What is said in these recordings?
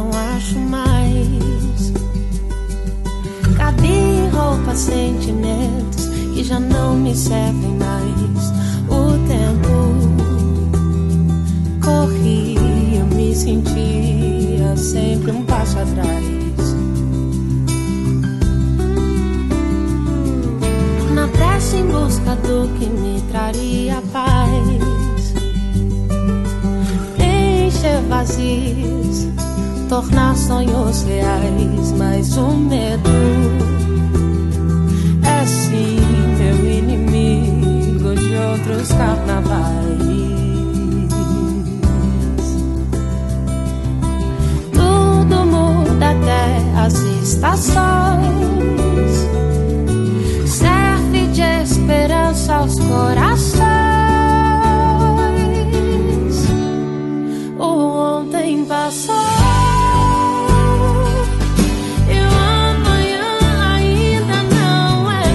não acho mais. Cabia em roupas, sentimentos que já não me servem mais. O tempo corria, me sentia sempre um passo atrás. Na pressa em busca do que me traria paz, encher vazios, tornar sonhos reais. Mas o medo é sim meu inimigo de outros carnavais. Tudo muda até as estações, serve de esperança aos corações. O ontem passou, e o amanhã ainda não é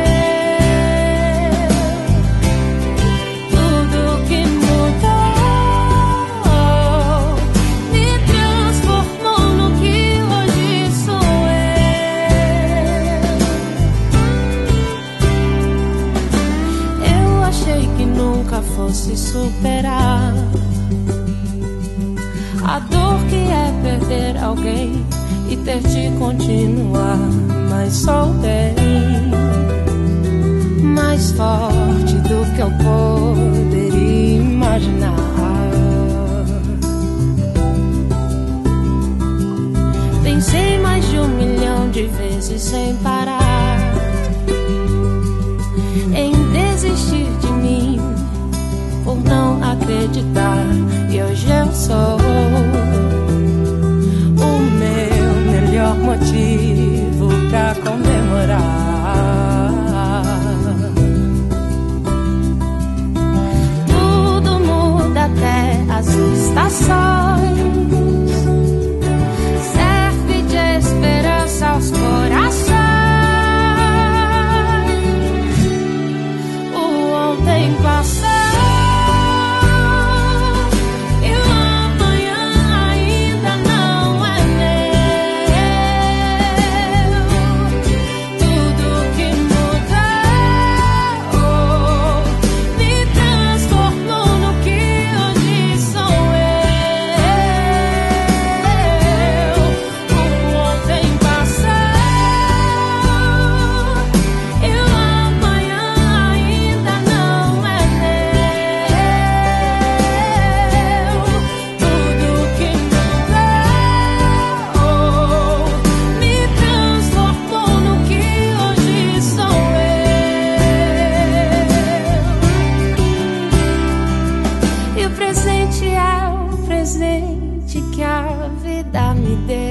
meu. Tudo que mudou me transformou no que hoje sou eu. Eu achei que nunca fosse superar a dor que é perder alguém e ter de continuar. Mas sou bem mais forte do que eu poderia imaginar. Pensei mais de 1 milhão de vezes sem parar em desistir de mim por não acreditar. E hoje eu sou o meu melhor motivo pra comemorar. Tudo muda até as estações, serve de esperança aos corações. O ontem passou, que a vida me deu.